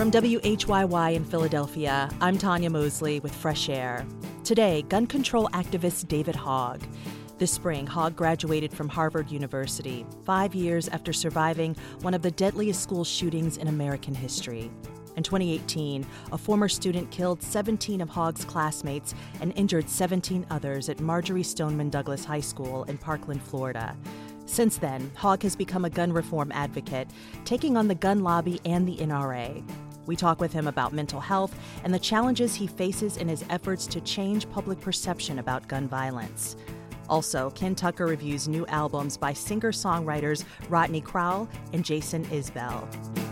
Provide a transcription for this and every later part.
From WHYY in Philadelphia, I'm Tanya Mosley with Fresh Air. Today, gun control activist David Hogg. This spring, Hogg graduated from Harvard University, 5 years after surviving one of the deadliest school shootings in American history. In 2018, a former student killed 17 of Hogg's classmates and injured 17 others at Marjory Stoneman Douglas High School in Parkland, Florida. Since then, Hogg has become a gun reform advocate, taking on the gun lobby and the NRA. We talk with him about mental health and the challenges he faces in his efforts to change public perception about gun violence. Also, Ken Tucker reviews new albums by singer-songwriters Rodney Crowell and Jason Isbell.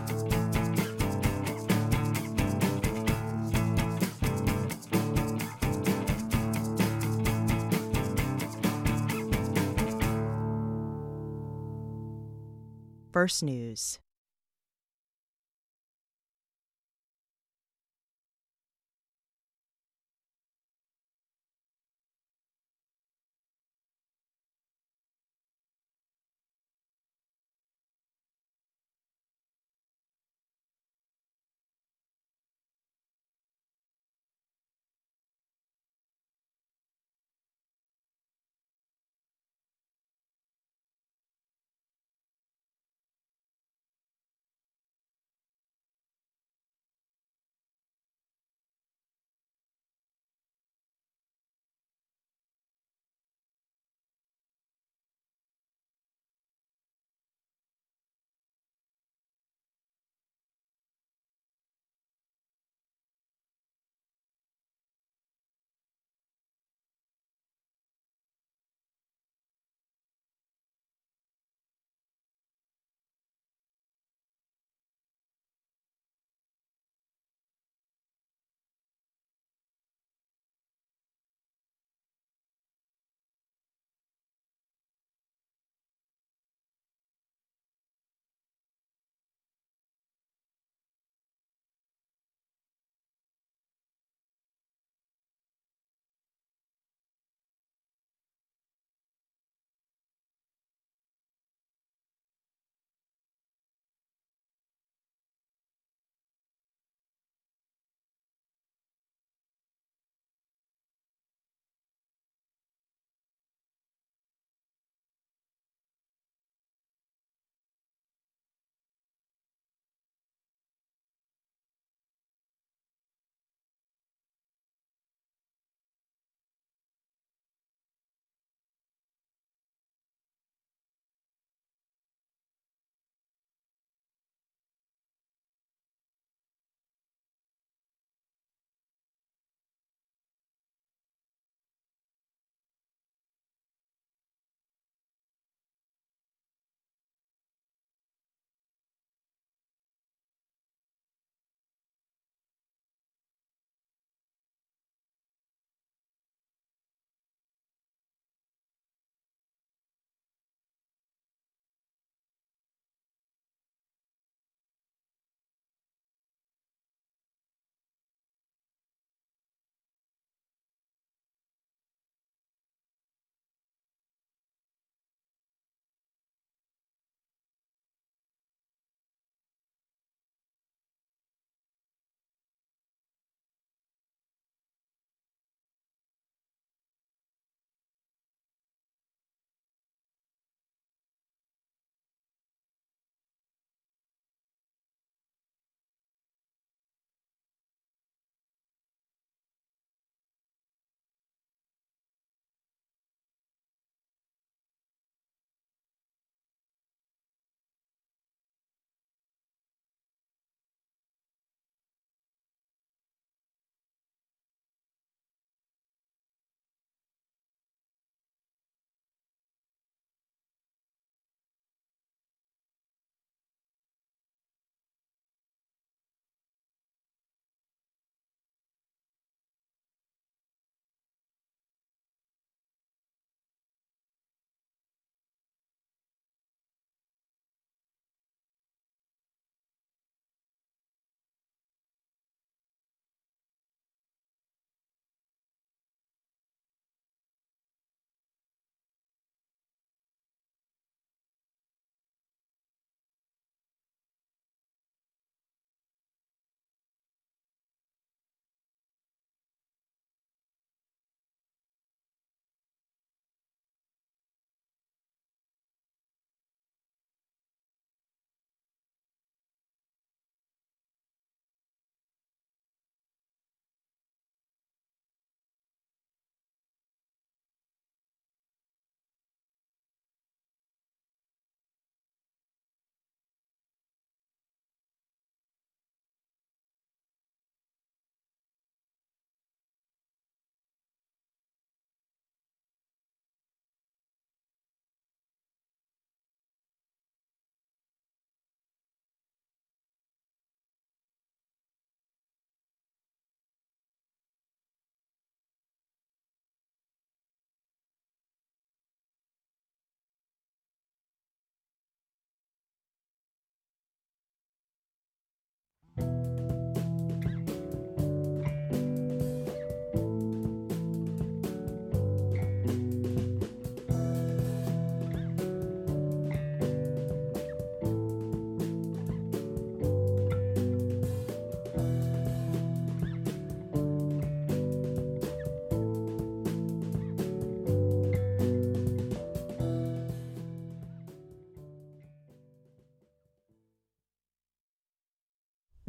First News.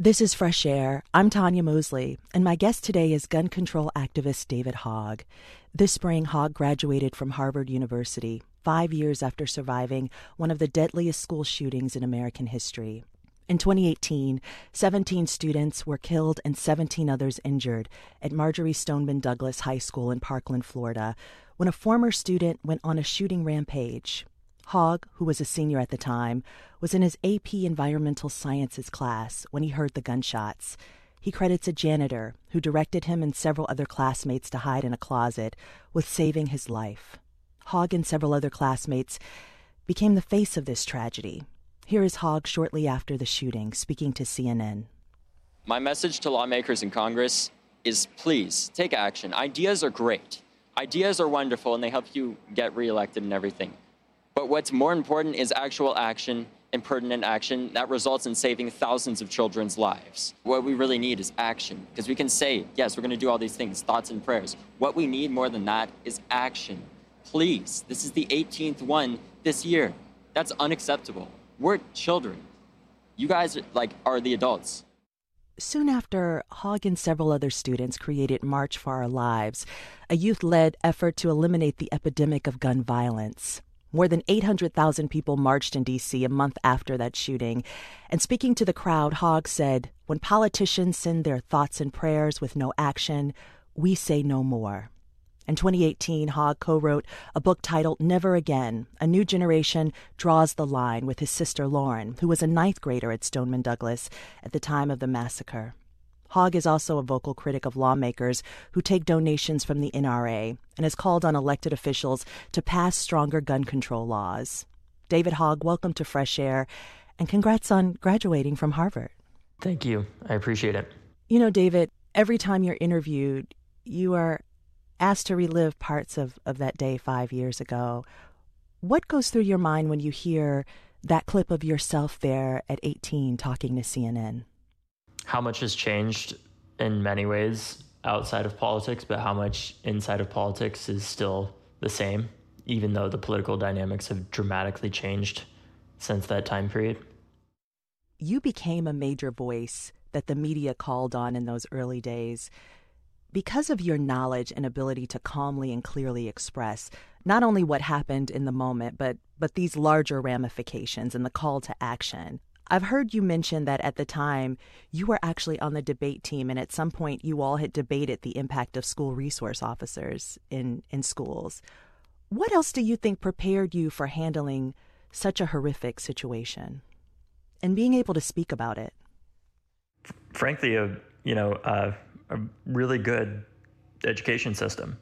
This is Fresh Air. I'm Tanya Mosley, and my guest today is gun control activist David Hogg. This spring, Hogg graduated from Harvard University 5 years after surviving one of the deadliest school shootings in American history. In 2018, 17 students were killed and 17 others injured at Marjory Stoneman Douglas High School in Parkland, Florida, when a former student went on a shooting rampage. Hogg, who was a senior at the time, was in his AP Environmental Sciences class when he heard the gunshots. He credits a janitor who directed him and several other classmates to hide in a closet with saving his life. Hogg and several other classmates became the face of this tragedy. Here is Hogg shortly after the shooting, speaking to CNN. My message to lawmakers in Congress is please take action. Ideas are great. Ideas are wonderful, and they help you get reelected and everything. But what's more important is actual action and pertinent action that results in saving thousands of children's lives. What we really need is action, because we can say, yes, we're going to do all these things, thoughts and prayers. What we need more than that is action. Please, this is the 18th one this year. That's unacceptable. We're children. You guys are the adults. Soon after, Hogg and several other students created March for Our Lives, a youth-led effort to eliminate the epidemic of gun violence. More than 800,000 people marched in D.C. a month after that shooting. And speaking to the crowd, Hogg said, "When politicians send their thoughts and prayers with no action, we say no more." In 2018, Hogg co-wrote a book titled Never Again, A New Generation Draws the Line with his sister Lauren, who was a ninth grader at Stoneman Douglas at the time of the massacre. Hogg is also a vocal critic of lawmakers who take donations from the NRA and has called on elected officials to pass stronger gun control laws. David Hogg, welcome to Fresh Air, and congrats on graduating from Harvard. Thank you. I appreciate it. You know, David, every time you're interviewed, you are asked to relive parts of that day 5 years ago. What goes through your mind when you hear that clip of yourself there at 18 talking to CNN? How much has changed in many ways outside of politics, but how much inside of politics is still the same, even though the political dynamics have dramatically changed since that time period. You became a major voice that the media called on in those early days because of your knowledge and ability to calmly and clearly express not only what happened in the moment, but these larger ramifications and the call to action. I've heard you mention that at the time you were actually on the debate team, and at some point you all had debated the impact of school resource officers in schools. What else do you think prepared you for handling such a horrific situation and being able to speak about it? Frankly, a really good education system.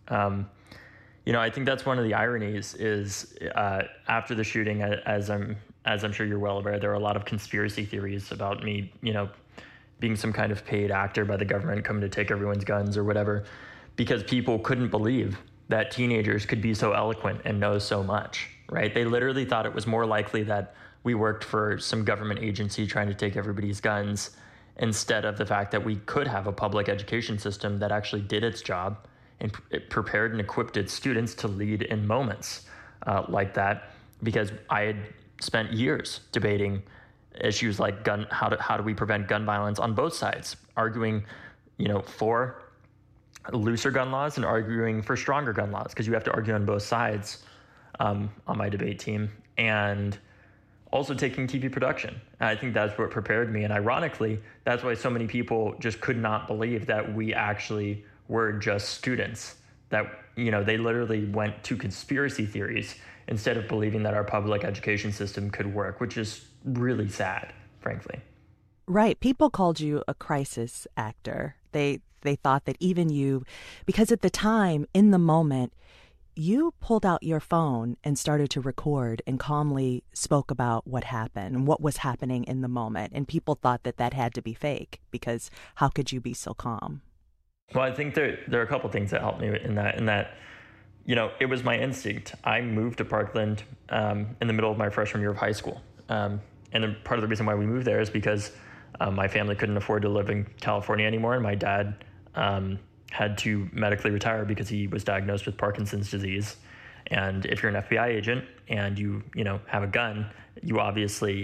I think that's one of the ironies is after the shooting, as I'm sure you're well aware, there are a lot of conspiracy theories about me, being some kind of paid actor by the government coming to take everyone's guns or whatever, because people couldn't believe that teenagers could be so eloquent and know so much, right? They literally thought it was more likely that we worked for some government agency trying to take everybody's guns instead of the fact that we could have a public education system that actually did its job and it prepared and equipped its students to lead in moments like that, because I had spent years debating issues like how do we prevent gun violence on both sides, arguing, for looser gun laws and arguing for stronger gun laws, because you have to argue on both sides on my debate team, and also taking TV production. And I think that's what prepared me. And ironically, that's why so many people just could not believe that we actually were just students, that, they literally went to conspiracy theories instead of believing that our public education system could work, which is really sad, frankly. Right. People called you a crisis actor. They thought that even you, because at the time, in the moment, you pulled out your phone and started to record and calmly spoke about what happened and what was happening in the moment. And people thought that had to be fake, because how could you be so calm? Well, I think there are a couple things that helped me in that, it was my instinct. I moved to Parkland in the middle of my freshman year of high school. And part of the reason why we moved there is because my family couldn't afford to live in California anymore. And my dad had to medically retire because he was diagnosed with Parkinson's disease. And if you're an FBI agent and you have a gun, you obviously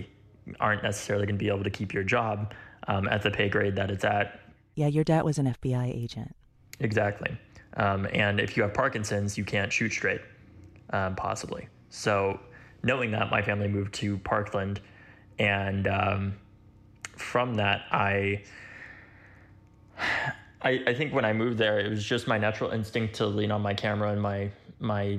aren't necessarily going to be able to keep your job at the pay grade that it's at. Yeah, your dad was an FBI agent. Exactly. And if you have Parkinson's, you can't shoot straight, possibly. So knowing that, my family moved to Parkland. And from that, I think when I moved there, it was just my natural instinct to lean on my camera and my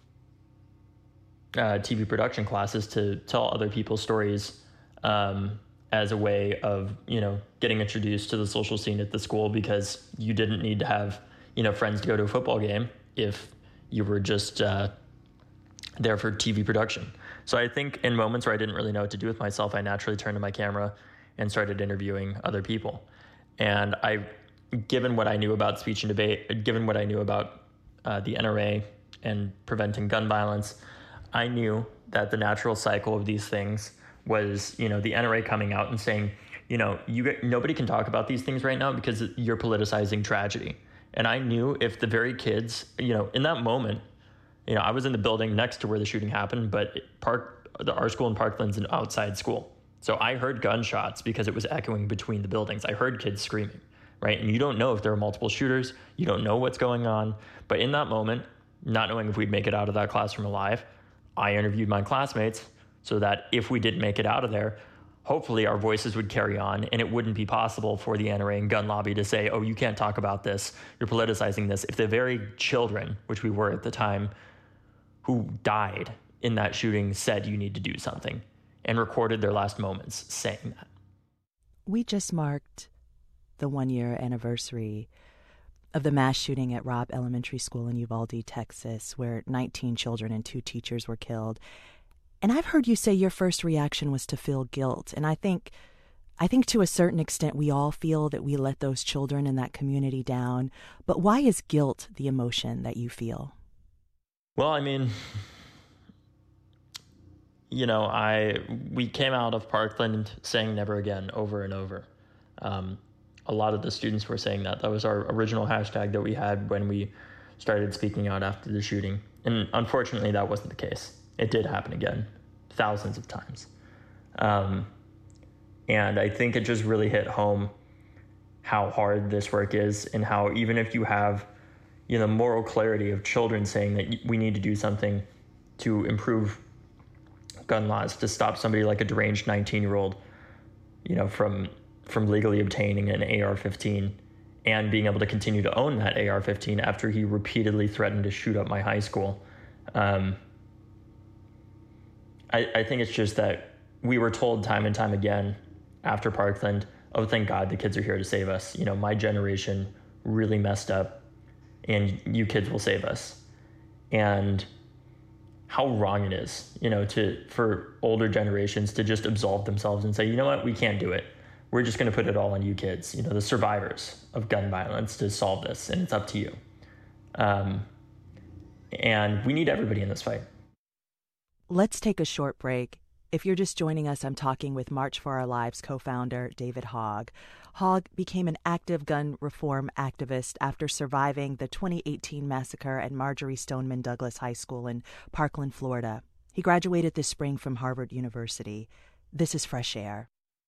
TV production classes to tell other people's stories as a way of, getting introduced to the social scene at the school, because you didn't need to have, friends to go to a football game if you were just there for TV production. So I think in moments where I didn't really know what to do with myself, I naturally turned to my camera and started interviewing other people. And given what I knew about speech and debate, given what I knew about the NRA and preventing gun violence, I knew that the natural cycle of these things was, the NRA coming out and saying, nobody can talk about these things right now because you're politicizing tragedy. And I knew if the very kids, in that moment, I was in the building next to where the shooting happened, but our school in Parkland's an outside school. So I heard gunshots because it was echoing between the buildings. I heard kids screaming, right? And you don't know if there are multiple shooters. You don't know what's going on. But in that moment, not knowing if we'd make it out of that classroom alive, I interviewed my classmates so that if we did make it out of there, hopefully our voices would carry on and it wouldn't be possible for the NRA and gun lobby to say, oh, you can't talk about this, you're politicizing this. If the very children, which we were at the time, who died in that shooting said you need to do something and recorded their last moments saying that. We just marked the 1-year anniversary of the mass shooting at Robb Elementary School in Uvalde, Texas, where 19 children and 2 teachers were killed. And I've heard you say your first reaction was to feel guilt. And I think to a certain extent we all feel that we let those children in that community down. But why is guilt the emotion that you feel? Well, I mean, we came out of Parkland saying never again over and over. A lot of the students were saying that. That was our original hashtag that we had when we started speaking out after the shooting. And unfortunately, that wasn't the case. It did happen again, thousands of times. And I think it just really hit home how hard this work is, and how even if you have, moral clarity of children saying that we need to do something to improve gun laws, to stop somebody like a deranged 19-year-old, from legally obtaining an AR-15 and being able to continue to own that AR-15 after he repeatedly threatened to shoot up my high school. I think it's just that we were told time and time again after Parkland, oh, thank God the kids are here to save us. My generation really messed up and you kids will save us. And how wrong it is, for older generations to just absolve themselves and say, you know what, we can't do it. We're just going to put it all on you kids, the survivors of gun violence, to solve this, and it's up to you. And we need everybody in this fight. Let's take a short break. If you're just joining us, I'm talking with March for Our Lives co-founder David Hogg. Hogg became an active gun reform activist after surviving the 2018 massacre at Marjory Stoneman Douglas High School in Parkland, Florida. He graduated this spring from Harvard University. This is Fresh Air.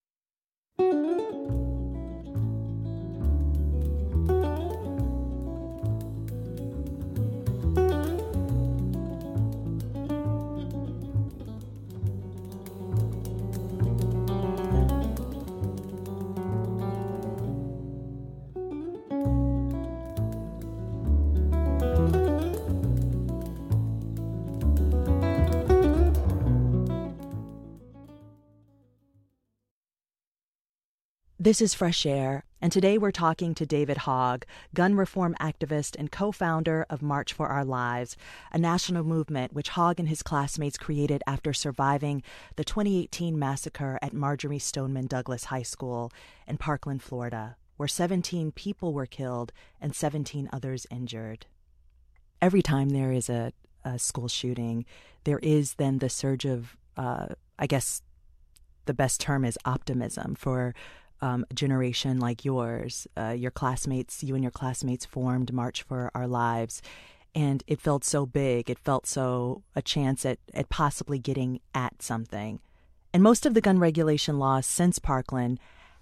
This is Fresh Air, and today we're talking to David Hogg, gun reform activist and co-founder of March for Our Lives, a national movement which Hogg and his classmates created after surviving the 2018 massacre at Marjory Stoneman Douglas High School in Parkland, Florida, where 17 people were killed and 17 others injured. Every time there is a school shooting, there is then the surge of, I guess the best term is optimism for a generation like yours. You and your classmates formed March for Our Lives, and it felt so big. It felt so a chance at possibly getting at something. And most of the gun regulation laws since Parkland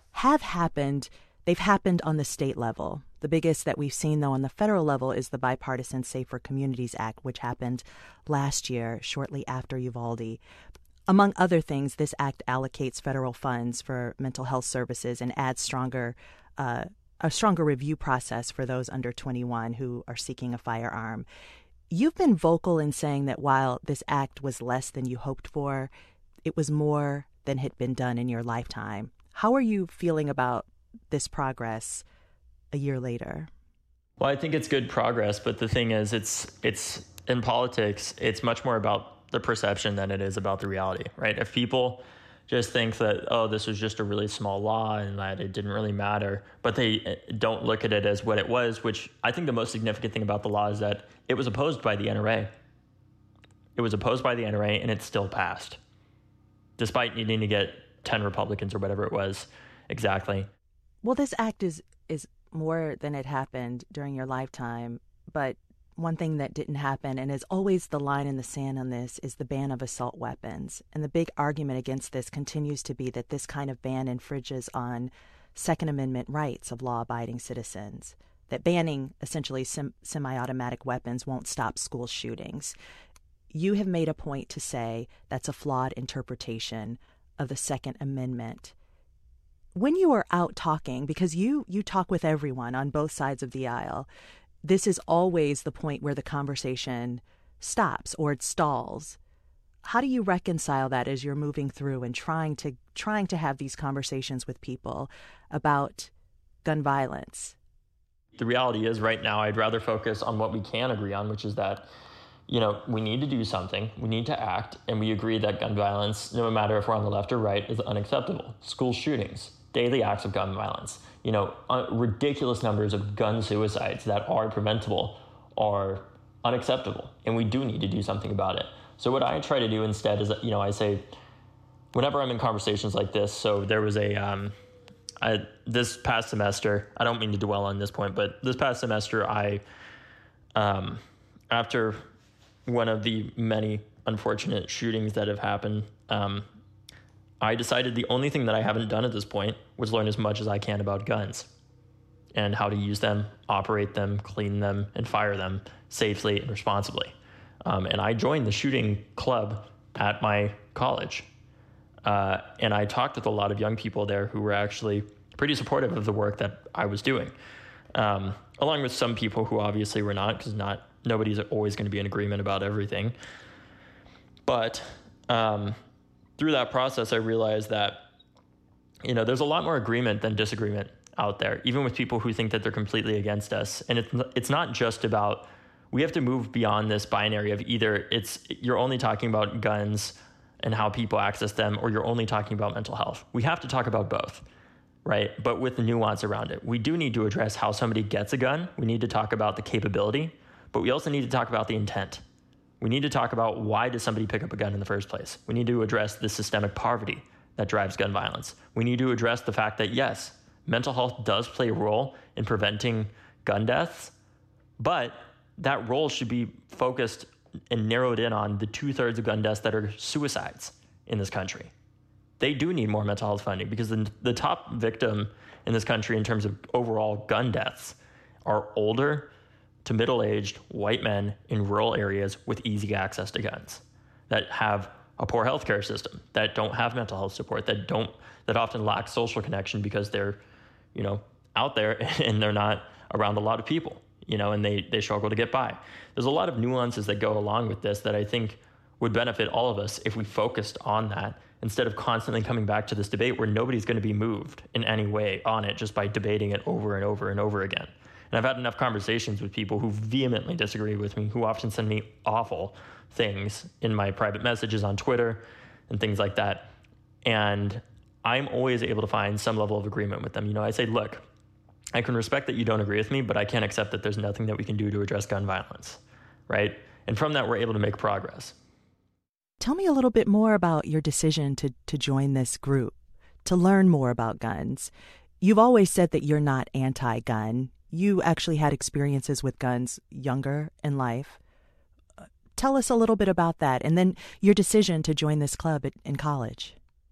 they've happened on the state level. The biggest that we've seen, though, on the federal level is the Bipartisan Safer Communities Act, which happened last year, shortly after Uvalde. Among other things, this act allocates federal funds for mental health services and adds a stronger review process for those under 21 who are seeking a firearm. You've been vocal in saying that while this act was less than you hoped for, it was more than had been done in your lifetime. How are you feeling about this progress a year later? Well, I think it's good progress, but the thing is, it's in politics, it's much more about the perception than it is about the reality, right? If people just think that, oh, this was just a really small law and that it didn't really matter, but they don't look at it as what it was, which I think the most significant thing about the law is that it was opposed by the NRA. It was opposed by the NRA and it still passed, despite needing to get 10 Republicans or whatever it was exactly. Well, this act is more than it happened during your lifetime, but one thing that didn't happen, and is always the line in the sand on this, is the ban of assault weapons. And the big argument against this continues to be that this kind of ban infringes on Second Amendment rights of law-abiding citizens, that banning essentially semi-automatic weapons won't stop school shootings. You have made a point to say that's a flawed interpretation of the Second Amendment. When you are out talking, because you talk with everyone on both sides of the aisle, this is always the point where the conversation stops or it stalls. How do you reconcile that as you're moving through and trying to have these conversations with people about gun violence? The reality is right now I'd rather focus on what we can agree on, which is that, we need to do something, we need to act, and we agree that gun violence, no matter if we're on the left or right, is unacceptable. School shootings, daily acts of gun violence, ridiculous numbers of gun suicides that are preventable are unacceptable, and we do need to do something about it. So what I try to do instead is, I say, whenever I'm in conversations like this, so there was this past semester, I don't mean to dwell on this point, but this past semester, after one of the many unfortunate shootings that have happened, I decided the only thing that I haven't done at this point was learn as much as I can about guns and how to use them, operate them, clean them, and fire them safely and responsibly. And I joined the shooting club at my college. And I talked with a lot of young people there who were actually pretty supportive of the work that I was doing, along with some people who obviously were not, because nobody's always going to be in agreement about everything. But through that process, I realized that, there's a lot more agreement than disagreement out there, even with people who think that they're completely against us. And it's not just about, we have to move beyond this binary of either you're only talking about guns and how people access them, or you're only talking about mental health. We have to talk about both, right? But with the nuance around it. We do need to address how somebody gets a gun. We need to talk about the capability, but we also need to talk about the intent. We need to talk about, why does somebody pick up a gun in the first place? We need to address the systemic poverty that drives gun violence. We need to address the fact that, yes, mental health does play a role in preventing gun deaths, but that role should be focused and narrowed in on the 2/3 of gun deaths that are suicides in this country. They do need more mental health funding, because the top victim in this country in terms of overall gun deaths are older to middle-aged white men in rural areas with easy access to guns, that have a poor healthcare system, that don't have mental health support, that often lack social connection because they're, out there and they're not around a lot of people, and they struggle to get by. There's a lot of nuances that go along with this that I think would benefit all of us if we focused on that, instead of constantly coming back to this debate where nobody's going to be moved in any way on it just by debating it over and over and over again. And I've had enough conversations with people who vehemently disagree with me, who often send me awful things in my private messages on Twitter and things like that. And I'm always able to find some level of agreement with them. I say, look, I can respect that you don't agree with me, but I can't accept that there's nothing that we can do to address gun violence, right? And from that, we're able to make progress. Tell me a little bit more about your decision to join this group, to learn more about guns. You've always said that you're not anti-gun. You actually had experiences with guns younger in life. Tell us a little bit about that, and then your decision to join this club in college.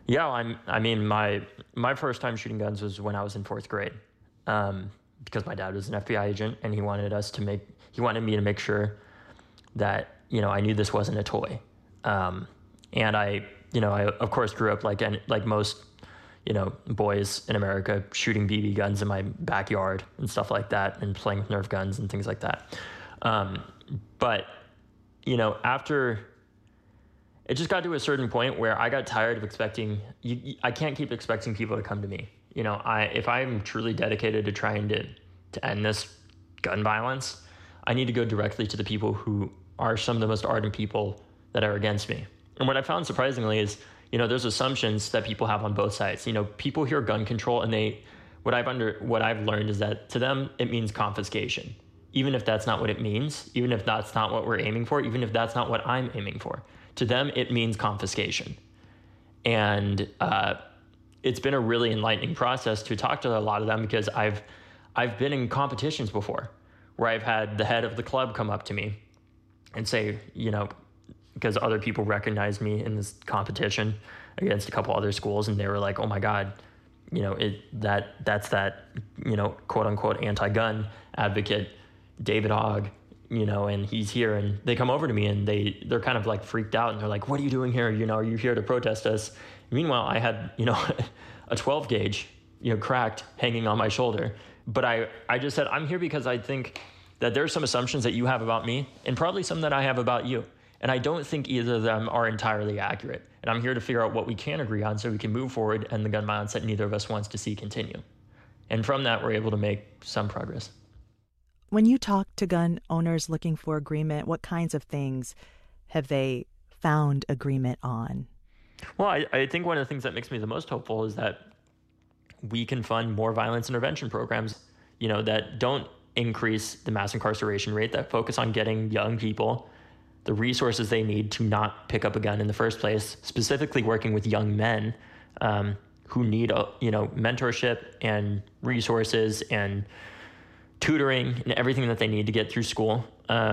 Yeah, I mean, my first time shooting guns was when I was in fourth grade, because my dad was an FBI agent, and he wanted me to make sure that, you know, I knew this wasn't a toy. And I of course grew up like most, you know, boys in America, shooting BB guns in my backyard and stuff like that, and playing with Nerf guns and things like that. But, you know, after it just got to a certain point where I got tired of expecting, I can't keep expecting people to come to me. You know, if I'm truly dedicated to trying to end this gun violence, I need to go directly to the people who are some of the most ardent people that are against me. And what I found surprisingly is, you know, there's assumptions that people have on both sides. You know, people hear gun control and what I've learned is that to them, it means confiscation. Even if that's not what it means, even if that's not what we're aiming for, even if that's not what I'm aiming for. To them, it means confiscation. And it's been a really enlightening process to talk to a lot of them, because I've been in competitions before where I've had the head of the club come up to me and say, you know, because other people recognized me in this competition against a couple other schools, and they were like, oh my God, you know, that's that, you know, quote unquote anti-gun advocate, David Hogg, you know, and he's here. And they come over to me and they're kind of like freaked out, and they're like, what are you doing here? You know, are you here to protest us? Meanwhile, I had, you know, a 12 gauge, you know, cracked hanging on my shoulder. But I just said, I'm here because I think that there's some assumptions that you have about me, and probably some that I have about you. And I don't think either of them are entirely accurate. And I'm here to figure out what we can agree on so we can move forward and the gun violence that neither of us wants to see continue. And from that, we're able to make some progress. When you talk to gun owners looking for agreement, what kinds of things have they found agreement on? Well, I think one of the things that makes me the most hopeful is that we can fund more violence intervention programs, you know, that don't increase the mass incarceration rate, that focus on getting young people the resources they need to not pick up a gun in the first place, specifically working with young men who need, you know, mentorship and resources and tutoring and everything that they need to get through school.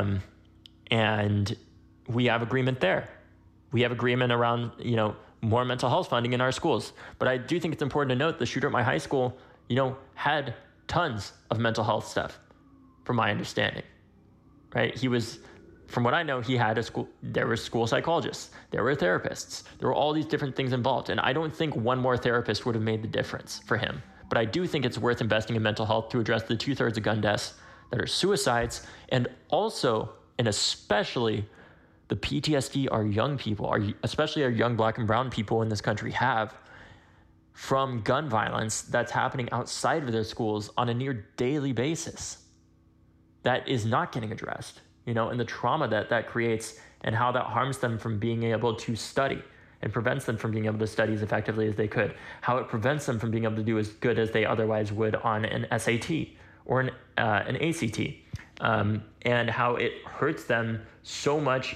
And we have agreement there. We have agreement around, you know, more mental health funding in our schools. But I do think it's important to note the shooter at my high school, you know, had tons of mental health stuff, from my understanding, right? He was, from what I know, he had there were school psychologists, there were therapists, there were all these different things involved. And I don't think one more therapist would have made the difference for him. But I do think it's worth investing in mental health to address the 2/3 of gun deaths that are suicides, and also, and especially, the PTSD our young people, especially our young Black and brown people in this country have from gun violence that's happening outside of their schools on a near daily basis. That is not getting addressed, you know, and the trauma that creates and how that harms them from being able to study and prevents them from being able to study as effectively as they could, how it prevents them from being able to do as good as they otherwise would on an SAT or an ACT, and how it hurts them so much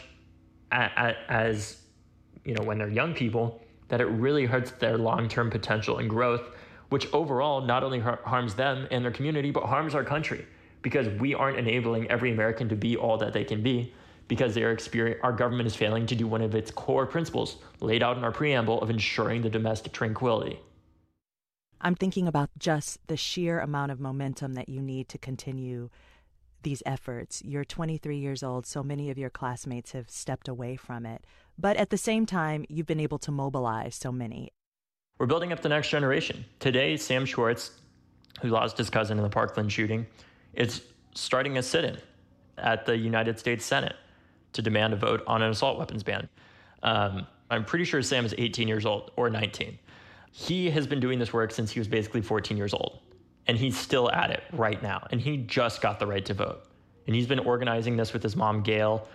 as, you know, when they're young people, that it really hurts their long-term potential and growth, which overall not only harms them and their community, but harms our country, because we aren't enabling every American to be all that they can be, because our government is failing to do one of its core principles laid out in our preamble of ensuring the domestic tranquility. I'm thinking about just the sheer amount of momentum that you need to continue these efforts. You're 23 years old, so many of your classmates have stepped away from it. But at the same time, you've been able to mobilize so many. We're building up the next generation. Today, Sam Schwartz, who lost his cousin in the Parkland shooting, is starting a sit-in at the United States Senate to demand a vote on an assault weapons ban. I'm pretty sure Sam is 18 years old or 19. He has been doing this work since he was basically 14 years old. And he's still at it right now. And he just got the right to vote. And he's been organizing this with his mom, Gail,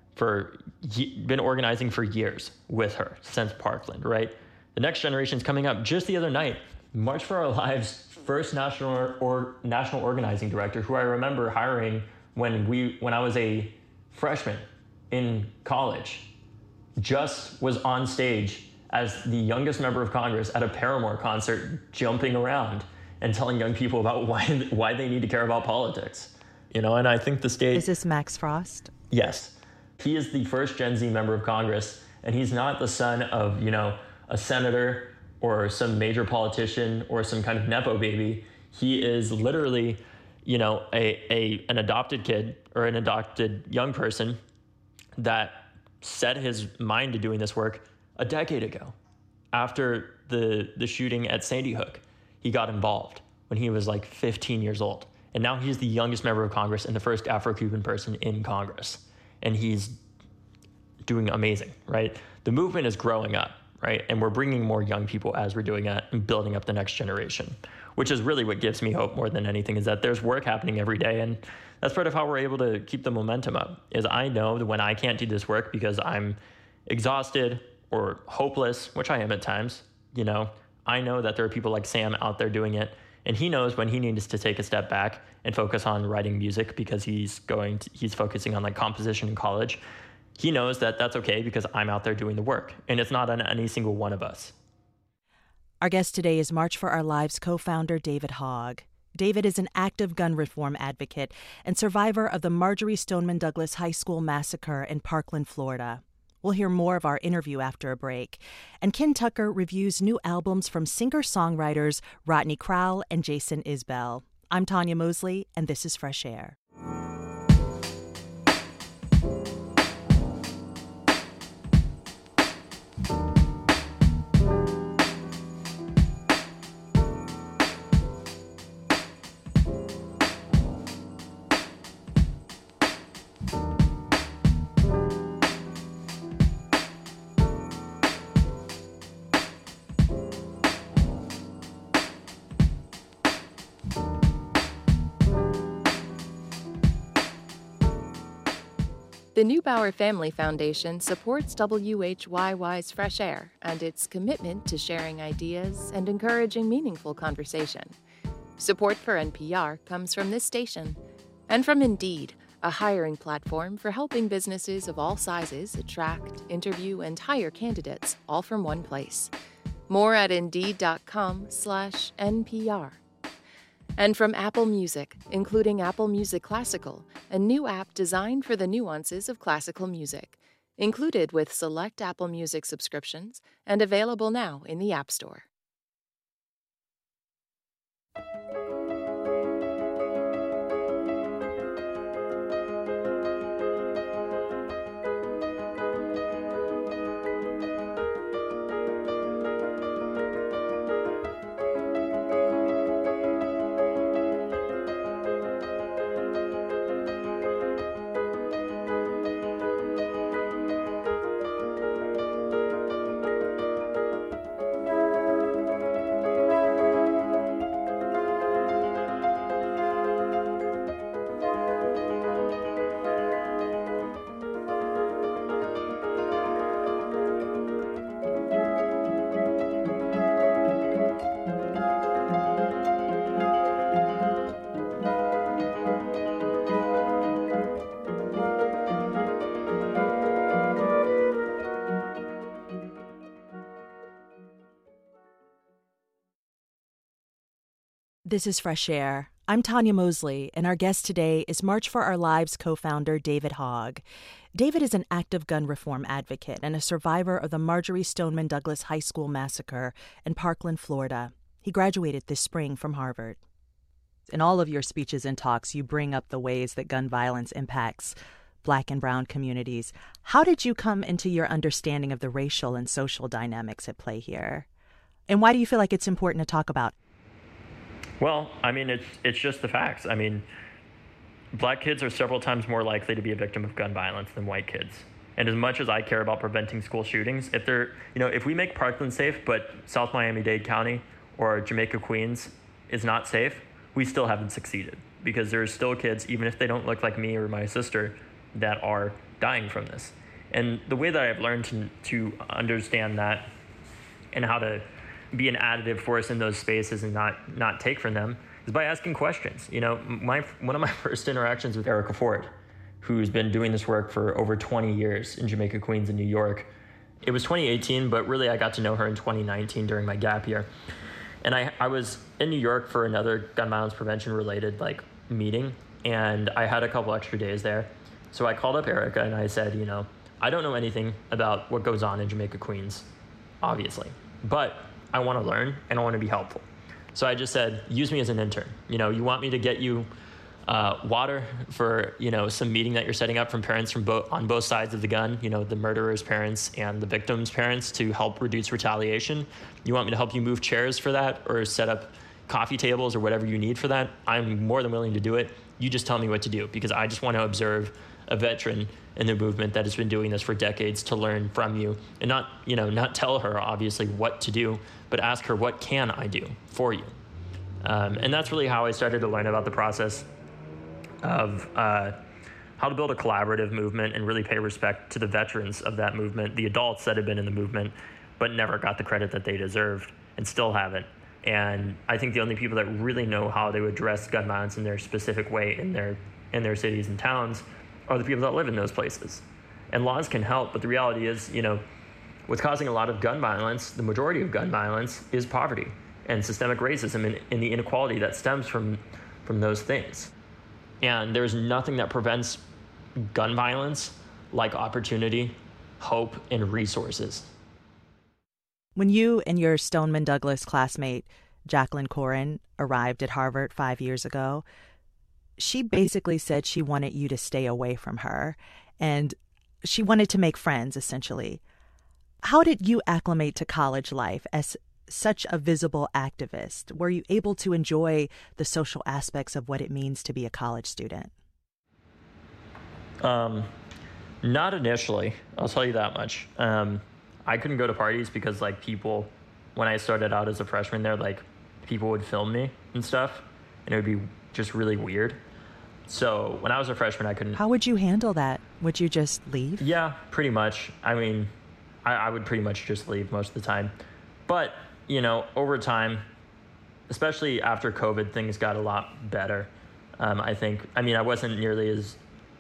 been organizing for years with her since Parkland, right? The next generation's coming up. Just the other night, March for Our Lives' first national organizing director, who I remember hiring when I was a freshman in college, just was on stage as the youngest member of Congress at a Paramore concert, jumping around and telling young people about why they need to care about politics. You know, and I think the state... Is this Max Frost? Yes. He is the first Gen Z member of Congress, and he's not the son of, you know, a senator or some major politician or some kind of Nepo baby. He is literally, an adopted kid or an adopted young person that set his mind to doing this work a decade ago. After the shooting at Sandy Hook, he got involved when he was like 15 years old. And now he's the youngest member of Congress and the first Afro-Cuban person in Congress. And he's doing amazing, right? The movement is growing up, right? And we're bringing more young people as we're doing that and building up the next generation, which is really what gives me hope more than anything, is that there's work happening every day. And that's part of how we're able to keep the momentum up, is I know that when I can't do this work because I'm exhausted or hopeless, which I am at times, I know that there are people like Sam out there doing it. And he knows when he needs to take a step back and focus on writing music because he's focusing on like composition in college. He knows that that's okay because I'm out there doing the work, and it's not on any single one of us. Our guest today is March for Our Lives co-founder David Hogg. David is an active gun reform advocate and survivor of the Marjory Stoneman Douglas High School massacre in Parkland, Florida. We'll hear more of our interview after a break. And Ken Tucker reviews new albums from singer-songwriters Rodney Crowell and Jason Isbell. I'm Tanya Mosley, and this is Fresh Air. The Neubauer Family Foundation supports WHYY's Fresh Air and its commitment to sharing ideas and encouraging meaningful conversation. Support for NPR comes from this station and from Indeed, a hiring platform for helping businesses of all sizes attract, interview, and hire candidates all from one place. More at Indeed.com/NPR. And from Apple Music, including Apple Music Classical, a new app designed for the nuances of classical music, included with select Apple Music subscriptions and available now in the App Store. This is Fresh Air. I'm Tanya Mosley, and our guest today is March for Our Lives co-founder David Hogg. David is an active gun reform advocate and a survivor of the Marjory Stoneman Douglas High School massacre in Parkland, Florida. He graduated this spring from Harvard. In all of your speeches and talks, you bring up the ways that gun violence impacts Black and brown communities. How did you come into your understanding of the racial and social dynamics at play here? And why do you feel like it's important to talk about? Well, I mean, it's just the facts. I mean, Black kids are several times more likely to be a victim of gun violence than white kids. And as much as I care about preventing school shootings, if we make Parkland safe, but South Miami-Dade County or Jamaica, Queens is not safe, we still haven't succeeded, because there's still kids, even if they don't look like me or my sister, that are dying from this. And the way that I've learned to understand that and how to be an additive force in those spaces and not take from them is by asking questions. One of my first interactions with Erica Ford, who's been doing this work for over 20 years in Jamaica, Queens, and New York. It was 2018, but really I got to know her in 2019 during my gap year. And I was in New York for another gun violence prevention related meeting, and I had a couple extra days there. So I called up Erica and I said, I don't know anything about what goes on in Jamaica, Queens. obviously, but I want to learn and I want to be helpful. So I just said, use me as an intern. You want me to get you water for, some meeting that you're setting up from parents on both sides of the gun, the murderer's parents and the victim's parents, to help reduce retaliation. You want me to help you move chairs for that or set up coffee tables or whatever you need for that? I'm more than willing to do it. You just tell me what to do, because I just want to observe a veteran in the movement that has been doing this for decades to learn from you, and not tell her obviously what to do, but ask her, what can I do for you? And that's really how I started to learn about the process of how to build a collaborative movement and really pay respect to the veterans of that movement, the adults that have been in the movement, but never got the credit that they deserved and still haven't. And I think the only people that really know how to address gun violence in their specific way in their cities and towns are the people that live in those places. And laws can help, but the reality is, what's causing a lot of gun violence, the majority of gun violence, is poverty and systemic racism and the inequality that stems from those things. And there's nothing that prevents gun violence like opportunity, hope, and resources. When you and your Stoneman Douglas classmate, Jacqueline Corin, arrived at Harvard 5 years ago, she basically said she wanted you to stay away from her, and she wanted to make friends, essentially. How did you acclimate to college life as such a visible activist? Were you able to enjoy the social aspects of what it means to be a college student? Not initially, I'll tell you that much. I couldn't go to parties because people, when I started out as a freshman there, people would film me and stuff, and it would be just really weird. So when I was a freshman, I couldn't. How would you handle that? Would you just leave? Yeah, pretty much. I mean, I would pretty much just leave most of the time. But, over time, especially after COVID, things got a lot better. I think. I mean, I wasn't nearly as.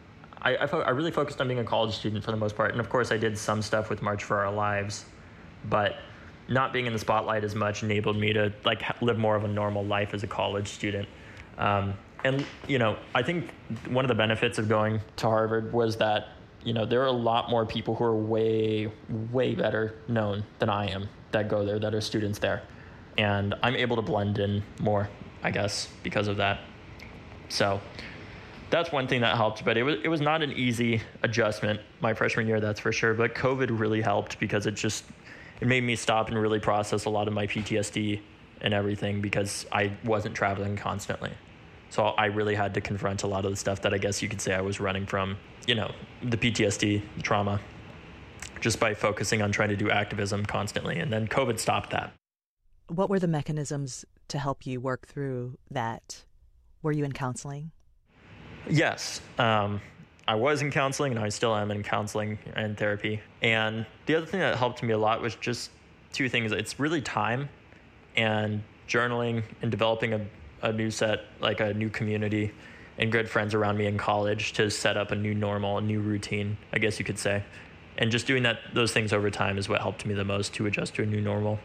I really focused on being a college student for the most part. And of course, I did some stuff with March for Our Lives. But not being in the spotlight as much enabled me to live more of a normal life as a college student. And, I think one of the benefits of going to Harvard was that, there are a lot more people who are way, way better known than I am that go there, that are students there. And I'm able to blend in more, I guess, because of that. So that's one thing that helped, but it was not an easy adjustment my freshman year, that's for sure. But COVID really helped because it made me stop and really process a lot of my PTSD and everything, because I wasn't traveling constantly. So I really had to confront a lot of the stuff that I guess you could say I was running from, the PTSD, the trauma, just by focusing on trying to do activism constantly. And then COVID stopped that. What were the mechanisms to help you work through that? Were you in counseling? Yes. I was in counseling, and I still am in counseling and therapy. And the other thing that helped me a lot was just two things. It's really time and journaling and developing a new set, a new community and good friends around me in college to set up a new normal, a new routine, I guess you could say. And just doing those things over time is what helped me the most to adjust to a new normal.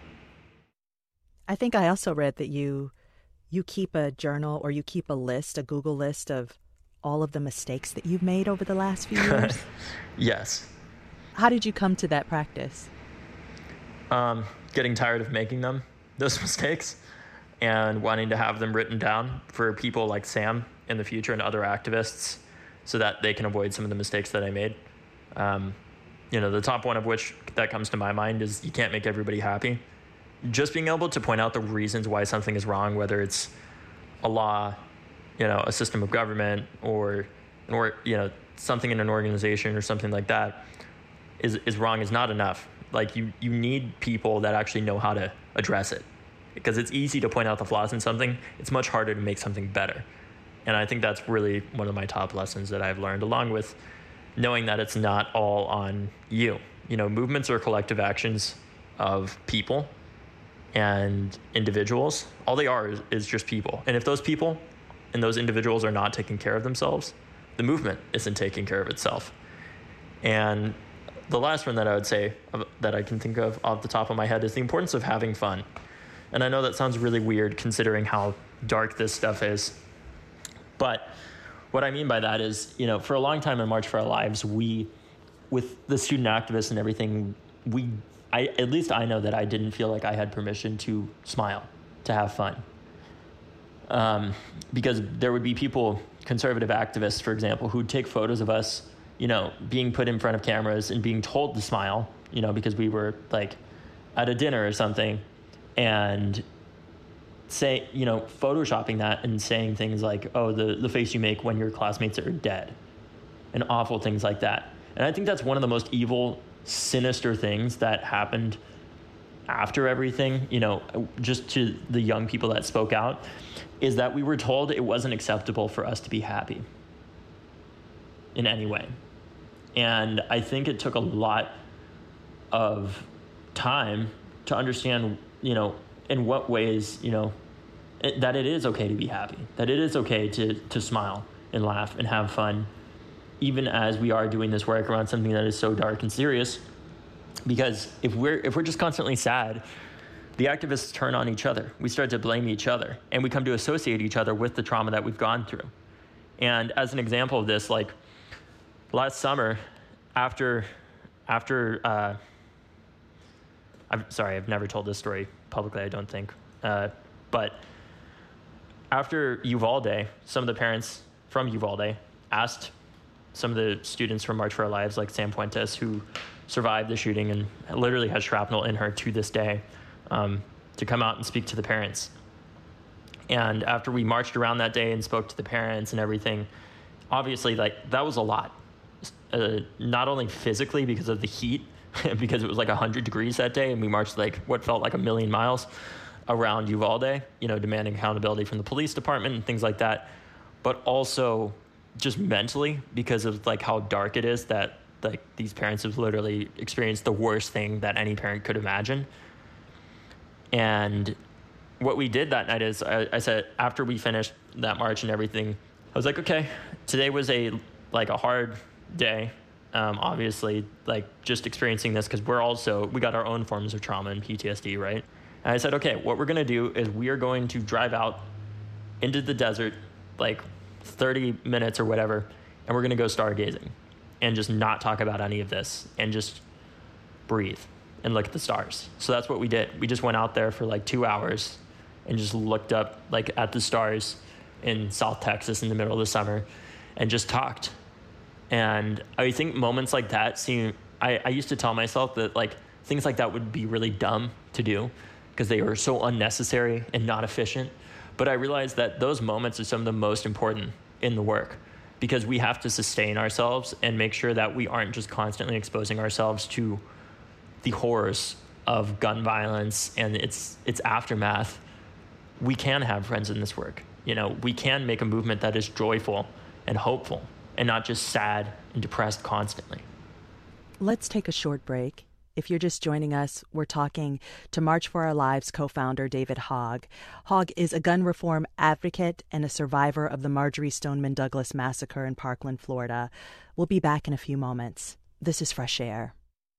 I think I also read that you keep a journal, or you keep a Google list of all of the mistakes that you've made over the last few years. Yes. How did you come to that practice? Getting tired of making those mistakes, and wanting to have them written down for people like Sam in the future and other activists, so that they can avoid some of the mistakes that I made. The top one of which that comes to my mind is you can't make everybody happy. Just being able to point out the reasons why something is wrong, whether it's a law, a system of government, or something in an organization or something like that is wrong, is not enough. You need people that actually know how to address it, because it's easy to point out the flaws in something. It's much harder to make something better. And I think that's really one of my top lessons that I've learned, along with knowing that it's not all on you. Movements are collective actions of people and individuals. All they are is just people. And if those people and those individuals are not taking care of themselves, the movement isn't taking care of itself. And the last one that I would say that I can think of off the top of my head is the importance of having fun. And I know that sounds really weird considering how dark this stuff is. But what I mean by that is, for a long time in March for Our Lives, with the student activists and everything, we at least I know that I didn't feel like I had permission to smile, to have fun. Because there would be people, conservative activists, for example, who'd take photos of us, being put in front of cameras and being told to smile, because we were like at a dinner or something, and say, photoshopping that and saying things like, oh, the face you make when your classmates are dead, and awful things like that. And I think that's one of the most evil, sinister things that happened after everything, just to the young people that spoke out, is that we were told it wasn't acceptable for us to be happy in any way. And I think it took a lot of time to understand, in what ways, that it is okay to be happy, that it is okay to smile and laugh and have fun, even as we are doing this work around something that is so dark and serious. Because if we're just constantly sad, the activists turn on each other. We start to blame each other, and we come to associate each other with the trauma that we've gone through. And as an example of this, like last summer, after I've never told this story publicly, I don't think, but after Uvalde, some of the parents from Uvalde asked some of the students from March for Our Lives, like Sam Fuentes, who survived the shooting and literally has shrapnel in her to this day, to come out and speak to the parents. And after we marched around that day and spoke to the parents and everything, obviously, like, that was a lot. Not only physically because of the heat, because it was like 100 degrees that day, and we marched like what felt like 1,000,000 miles around Uvalde, demanding accountability from the police department and things like that, but also just mentally because of like how dark it is that like these parents have literally experienced the worst thing that any parent could imagine. And what we did that night is I said, after we finished that march and everything, I was like, okay, today was a hard day. Obviously, like just experiencing this, because we got our own forms of trauma and PTSD, right? And I said, okay, what we're going to do is we are going to drive out into the desert, like 30 minutes or whatever, and we're going to go stargazing and just not talk about any of this and just breathe and look at the stars. So that's what we did. We just went out there for like 2 hours and just looked up like at the stars in South Texas in the middle of the summer and just talked. And I think moments like that I used to tell myself that like things like that would be really dumb to do because they were so unnecessary and not efficient. But I realized that those moments are some of the most important in the work, because we have to sustain ourselves and make sure that we aren't just constantly exposing ourselves to the horrors of gun violence and its aftermath. We can have friends in this work. We can make a movement that is joyful and hopeful and not just sad and depressed constantly. Let's take a short break. If you're just joining us, we're talking to March for Our Lives co-founder David Hogg. Hogg is a gun reform advocate and a survivor of the Marjory Stoneman Douglas massacre in Parkland, Florida. We'll be back in a few moments. This is Fresh Air.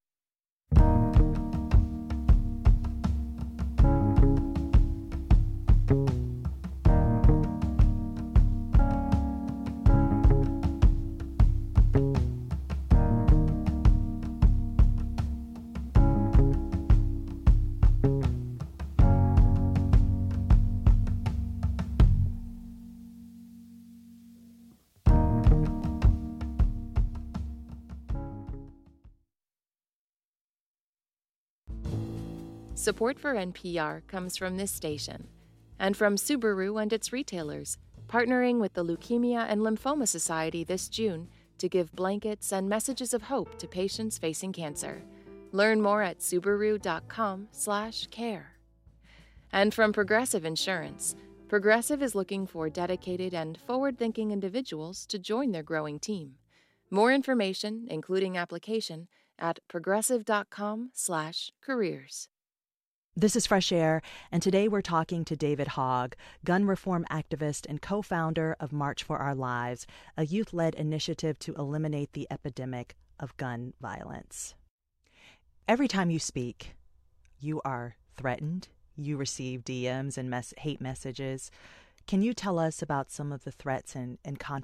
Support for NPR comes from this station and from Subaru and its retailers, partnering with the Leukemia and Lymphoma Society this June to give blankets and messages of hope to patients facing cancer. Learn more at Subaru.com/care. And from Progressive Insurance, Progressive is looking for dedicated and forward-thinking individuals to join their growing team. More information, including application, at progressive.com/careers. This is Fresh Air, and today we're talking to David Hogg, gun reform activist and co-founder of March for Our Lives, a youth-led initiative to eliminate the epidemic of gun violence. Every time you speak, you are threatened. You receive DMs and hate messages. Can you tell us about some of the threats and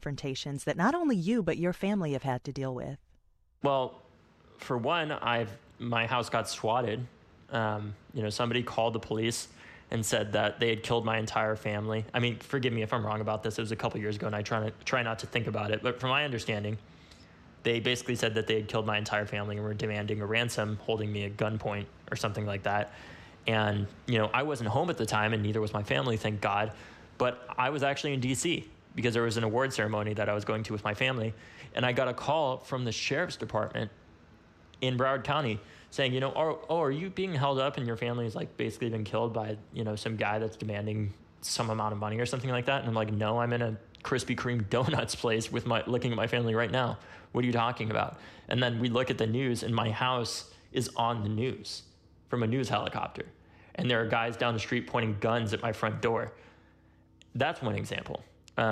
confrontations that not only you but your family have had to deal with? Well, for one, I've my house got swatted, somebody called the police and said that they had killed my entire family. I mean, forgive me if I'm wrong about this. It was a couple years ago, and I try not to think about it. But from my understanding, they basically said that they had killed my entire family and were demanding a ransom, holding me at gunpoint or something like that. And, I wasn't home at the time, and neither was my family, thank God. But I was actually in D.C. because there was an award ceremony that I was going to with my family. And I got a call from the sheriff's department in Broward County saying, are you being held up and your family has basically been killed by, some guy that's demanding some amount of money or something like that? And I'm like, no, I'm in a Krispy Kreme donuts place looking at my family right now. What are you talking about? And then we look at the news, and my house is on the news from a news helicopter. And there are guys down the street pointing guns at my front door. That's one example.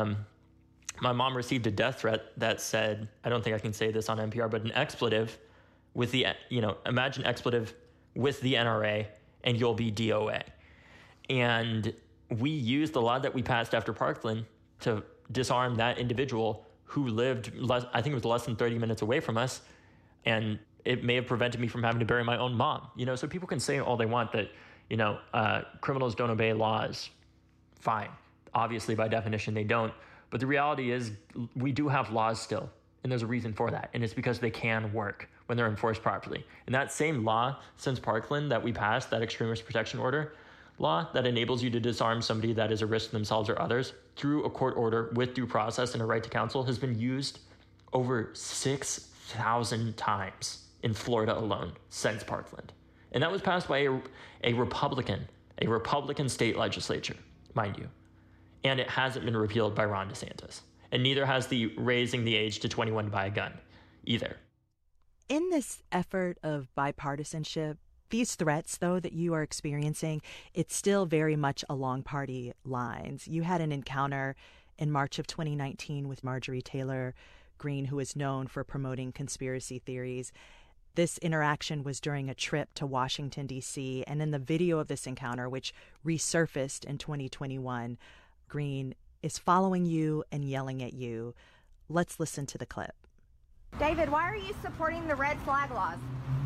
My mom received a death threat that said, I don't think I can say this on NPR, but an expletive with imagine expletive with the NRA and you'll be DOA. And we used the law that we passed after Parkland to disarm that individual who lived, I think it was less than 30 minutes away from us. And it may have prevented me from having to bury my own mom. So people can say all they want that, criminals don't obey laws. Fine. Obviously, by definition, they don't. But the reality is we do have laws still. And there's a reason for that. And it's because they can work when they're enforced properly. And that same law since Parkland that we passed, that extremist protection order law that enables you to disarm somebody that is a risk to themselves or others through a court order with due process and a right to counsel, has been used over 6,000 times in Florida alone since Parkland. And that was passed by a Republican state legislature, mind you. And it hasn't been repealed by Ron DeSantis. And neither has the raising the age to 21 to buy a gun either. In this effort of bipartisanship, these threats, though, that you are experiencing, it's still very much along party lines. You had an encounter in March of 2019 with Marjorie Taylor Greene, who is known for promoting conspiracy theories. This interaction was during a trip to Washington, D.C., and in the video of this encounter, which resurfaced in 2021, Greene is following you and yelling at you. Let's listen to the clip. David, why are you supporting the red flag laws?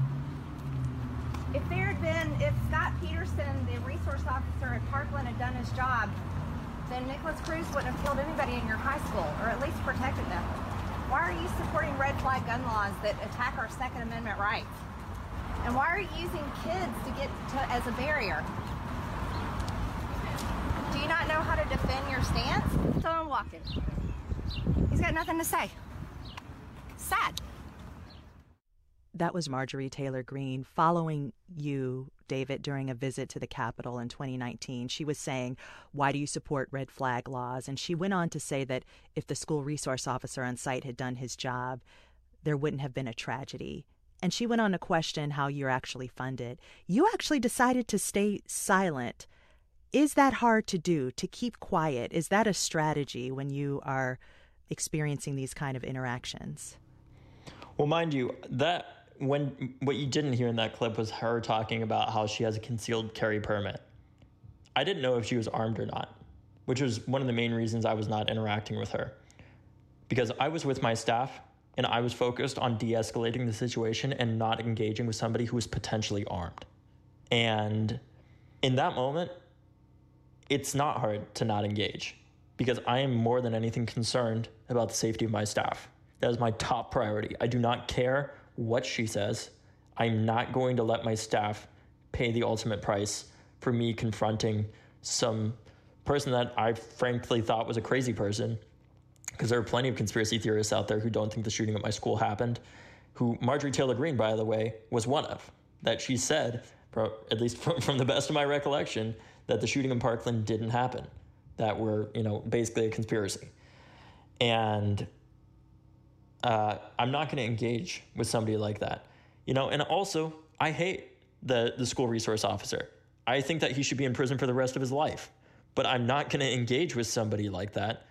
If Scott Peterson, the resource officer at Parkland, had done his job, then Nicholas Cruz wouldn't have killed anybody in your high school, or at least protected them. Why are you supporting red flag gun laws that attack our Second Amendment rights? And why are you using kids as a barrier? Do you not know how to defend your stance? So I'm walking. He's got nothing to say. Sad. That was Marjorie Taylor Greene following you, David, during a visit to the Capitol in 2019. She was saying, why do you support red flag laws? And she went on to say that if the school resource officer on site had done his job, there wouldn't have been a tragedy. And she went on to question how you're actually funded. You actually decided to stay silent. Is that hard to do, to keep quiet? Is that a strategy when you are experiencing these kind of interactions? Well, mind you, what you didn't hear in that clip was her talking about how she has a concealed carry permit. I didn't know if she was armed or not, which was one of the main reasons I was not interacting with her. Because I was with my staff and I was focused on de-escalating the situation and not engaging with somebody who was potentially armed. And in that moment, it's not hard to not engage because I am more than anything concerned about the safety of my staff. That is my top priority. I do not care what she says. I'm not going to let my staff pay the ultimate price for me confronting some person that I frankly thought was a crazy person, because there are plenty of conspiracy theorists out there who don't think the shooting at my school happened, who Marjorie Taylor Greene, by the way, was one of, that she said, at least from the best of my recollection, that the shooting in Parkland didn't happen, that were, basically a conspiracy. And I'm not going to engage with somebody like that, and also I hate the school resource officer. I think that he should be in prison for the rest of his life, but I'm not going to engage with somebody like that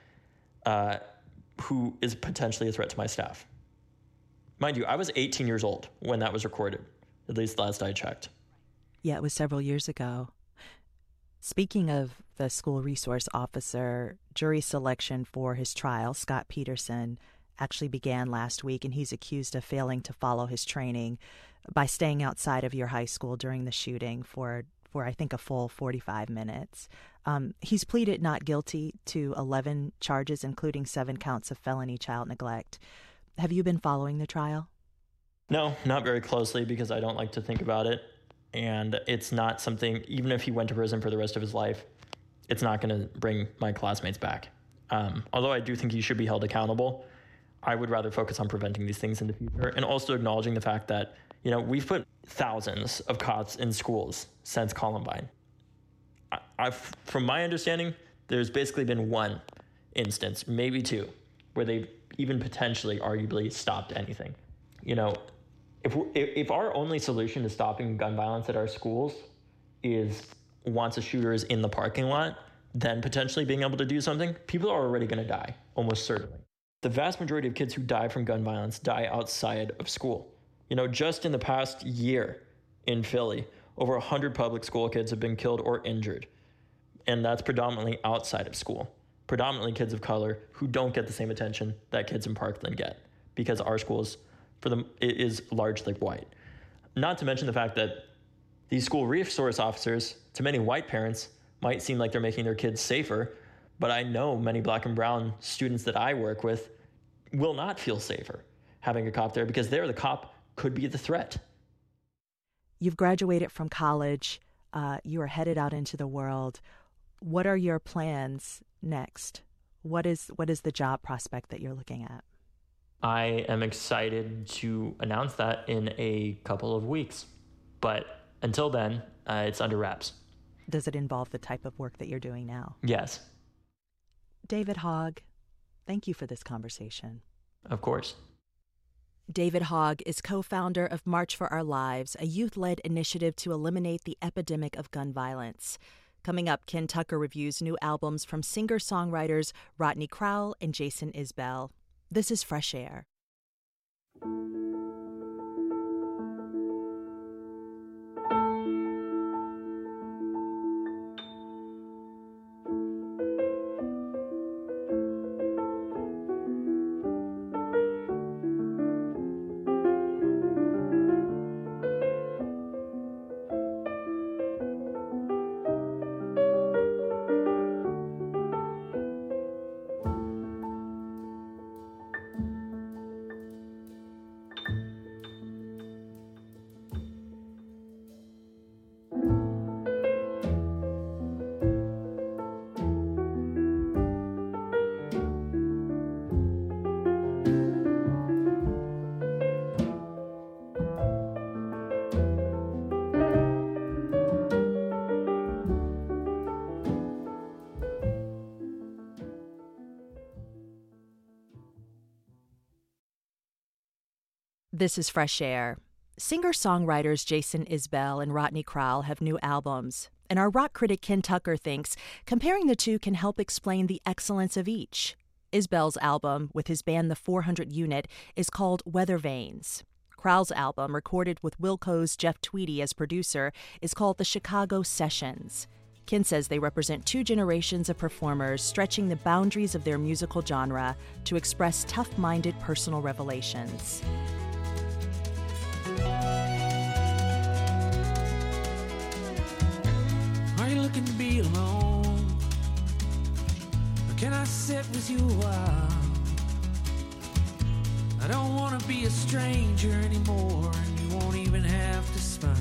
who is potentially a threat to my staff. Mind you, I was 18 years old when that was recorded, at least last I checked. Yeah, it was several years ago. Speaking of the school resource officer, jury selection for his trial, Scott Peterson, actually began last week, and he's accused of failing to follow his training. by staying outside of your high school during the shooting for I think a full 45 minutes. He's pleaded not guilty to 11 charges, including 7 counts of felony child neglect. Have you been following the trial? No, not very closely because I don't like to think about it. And it's not something, even if he went to prison for the rest of his life, it's not going to bring my classmates back. Although I do think he should be held accountable, I would rather focus on preventing these things in the future and also acknowledging the fact that, we've put thousands of cops in schools since Columbine. From my understanding, there's basically been one instance, maybe 2, where they've even potentially arguably stopped anything. If our only solution to stopping gun violence at our schools is once a shooter is in the parking lot, then potentially being able to do something, people are already going to die, almost certainly. The vast majority of kids who die from gun violence die outside of school. Just in the past year in Philly, over 100 public school kids have been killed or injured. And that's predominantly outside of school. Predominantly kids of color who don't get the same attention that kids in Parkland get because our schools, for them, it is largely white. Not to mention the fact that these school resource officers, to many white parents, might seem like they're making their kids safer, but I know many black and brown students that I work with will not feel safer having a cop there because there the cop could be the threat. You've graduated from college. You are headed out into the world. What are your plans next? What is the job prospect that you're looking at? I am excited to announce that in a couple of weeks. But until then, it's under wraps. Does it involve the type of work that you're doing now? Yes. David Hogg, thank you for this conversation. Of course. David Hogg is co-founder of March for Our Lives, a youth-led initiative to eliminate the epidemic of gun violence. Coming up, Ken Tucker reviews new albums from singer-songwriters Rodney Crowell and Jason Isbell. This is Fresh Air. This is Fresh Air. Singer-songwriters Jason Isbell and Rodney Crowell have new albums, and our rock critic Ken Tucker thinks comparing the two can help explain the excellence of each. Isbell's album, with his band The 400 Unit, is called Weather Vanes. Crowell's album, recorded with Wilco's Jeff Tweedy as producer, is called The Chicago Sessions. Ken says they represent 2 generations of performers stretching the boundaries of their musical genre to express tough-minded personal revelations. Are you looking to be alone? Or can I sit with you a while? I don't want to be a stranger anymore, and you won't even have to smile.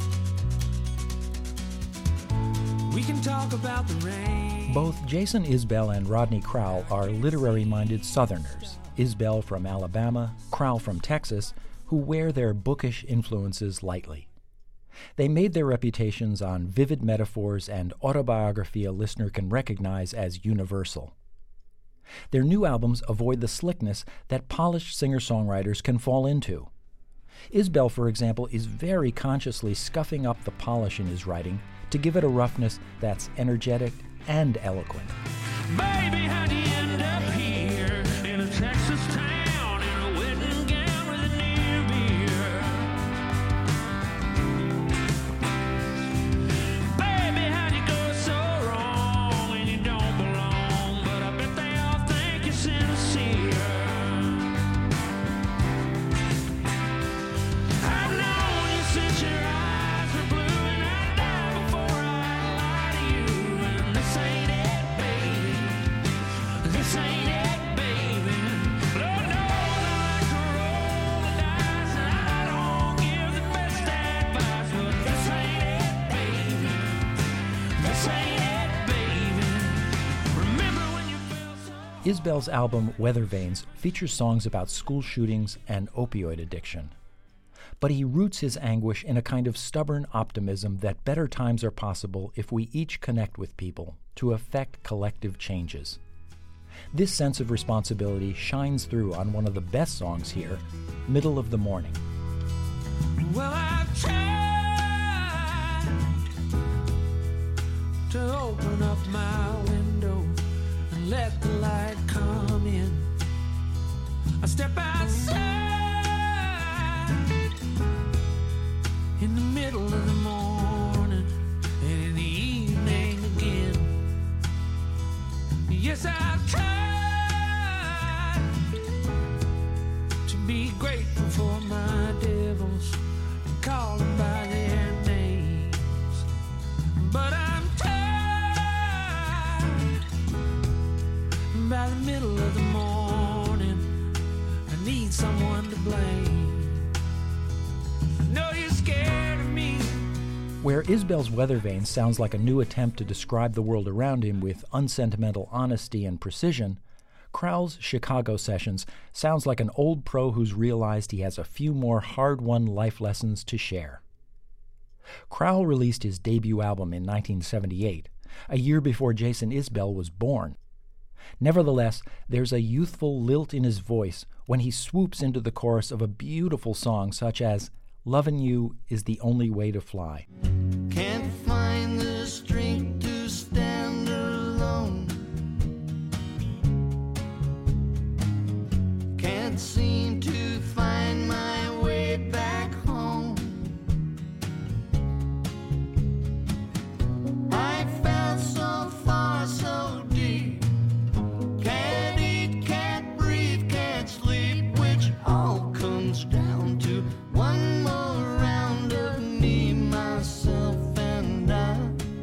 We can talk about the rain. Both Jason Isbell and Rodney Crowell are literary-minded Southerners. Isbell from Alabama, Crowell from Texas, who wear their bookish influences lightly. They made their reputations on vivid metaphors and autobiography a listener can recognize as universal. Their new albums avoid the slickness that polished singer-songwriters can fall into. Isbell, for example, is very consciously scuffing up the polish in his writing to give it a roughness that's energetic and eloquent. Baby, how'd you end up here in a Texas town in a wedding gown with a new beer? Baby, how'd you go so wrong and you don't belong? But I bet they all think you're sincere. I've known Isbell's album Weather Vanes features songs about school shootings and opioid addiction. But he roots his anguish in a kind of stubborn optimism that better times are possible if we each connect with people to effect collective changes. This sense of responsibility shines through on one of the best songs here, Middle of the Morning. Well, I've tried to open up my window and let the light come in. I step outside in the middle of the morning and in the evening again. Yes, I've tried to be grateful for my devils and call them by their names, but I'm tired by the middle of the morning. I need someone to blame. No, you're scared of me. Where Isbell's Weather Vanes sounds like a new attempt to describe the world around him with unsentimental honesty and precision, Crowell's Chicago Sessions sounds like an old pro who's realized he has a few more hard-won life lessons to share. Crowell released his debut album in 1978, a year before Jason Isbell was born. Nevertheless, there's a youthful lilt in his voice when he swoops into the chorus of a beautiful song such as "Lovin' You is the Only Way to Fly." Can't find the strength to stand alone. Can't seem to find my way back home. I fell so far, so deep. Can't eat, can't breathe, can't sleep, which all comes down to one more round of me, myself, and I.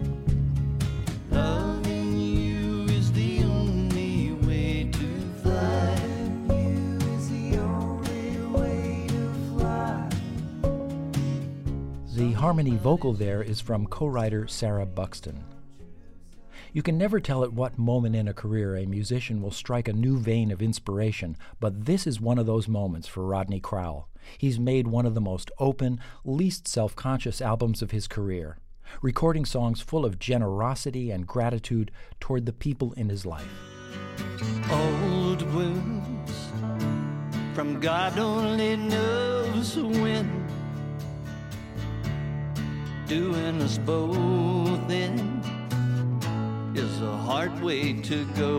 Loving you is the only way to fly. You is the only way to fly. The harmony vocal there is from co-writer Sarah Buxton. You can never tell at what moment in a career a musician will strike a new vein of inspiration, but this is one of those moments for Rodney Crowell. He's made one of the most open, least self-conscious albums of his career, recording songs full of generosity and gratitude toward the people in his life. Old wounds from God only knows when, doing us both in is a hard way to go.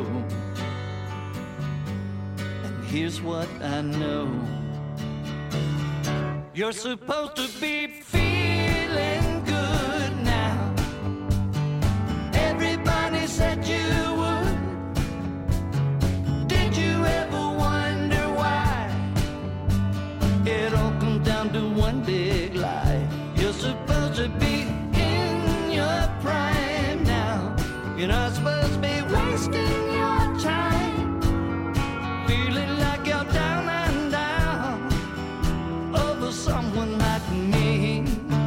And here's what I know: you're supposed to be feeling good now. Everybody said you would. Did you ever wonder why? It all comes down to one big lie. You're supposed to be in your prime now. You're not supposed to be wasting your time, feeling like you're down and down over someone like me.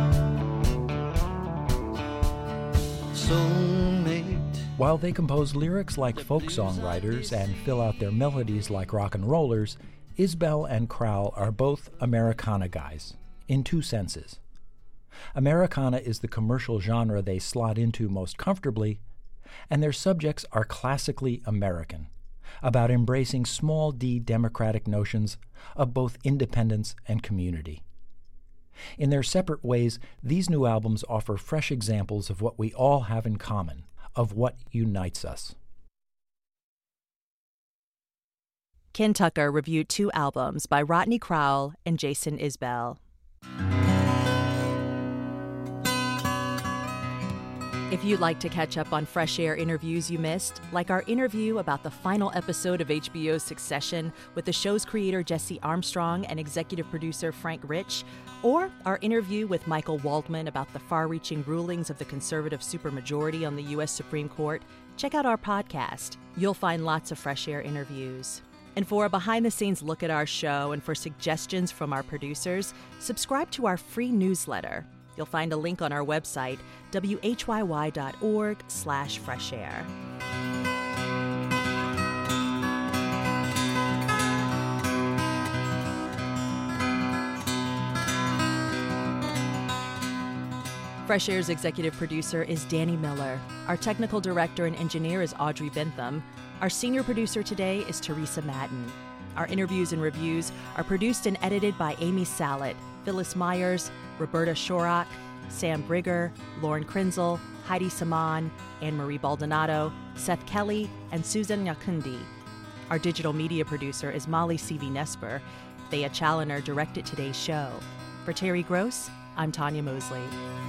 Soulmate. While they compose lyrics like folk songwriters and fill out their melodies like rock and rollers, Isbell and Crowell are both Americana guys, in two senses. Americana is the commercial genre they slot into most comfortably, and their subjects are classically American, about embracing small d democratic notions of both independence and community. In their separate ways, these new albums offer fresh examples of what we all have in common, of what unites us. Ken Tucker reviewed two albums by Rodney Crowell and Jason Isbell. If you'd like to catch up on Fresh Air interviews you missed, like our interview about the final episode of HBO's Succession with the show's creator Jesse Armstrong and executive producer Frank Rich, or our interview with Michael Waldman about the far-reaching rulings of the conservative supermajority on the U.S. Supreme Court, check out our podcast. You'll find lots of Fresh Air interviews. And for a behind-the-scenes look at our show and for suggestions from our producers, subscribe to our free newsletter. You'll find a link on our website, whyy.org/freshair. Fresh Air's executive producer is Danny Miller. Our technical director and engineer is Audrey Bentham. Our senior producer today is Teresa Madden. Our interviews and reviews are produced and edited by Amy Salet, Phyllis Myers, Roberta Shorak, Sam Brigger, Lauren Krenzel, Heidi Saman, Anne-Marie Baldonado, Seth Kelly, and Susan Nyakundi. Our digital media producer is Molly C.V. Nesper. Thea Challoner directed today's show. For Terry Gross, I'm Tanya Mosley.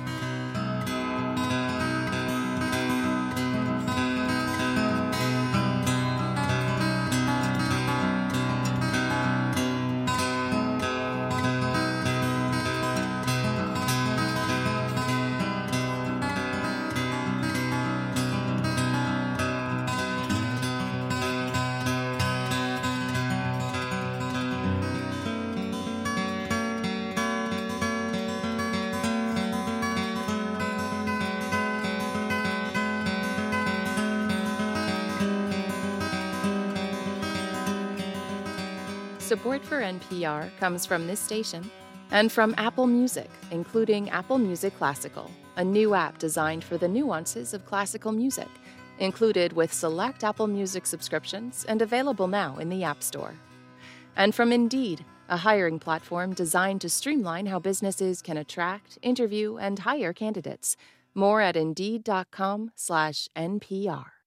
Support for NPR comes from this station and from Apple Music, including Apple Music Classical, a new app designed for the nuances of classical music, included with select Apple Music subscriptions and available now in the App Store. And from Indeed, a hiring platform designed to streamline how businesses can attract, interview, and hire candidates. More at Indeed.com/NPR.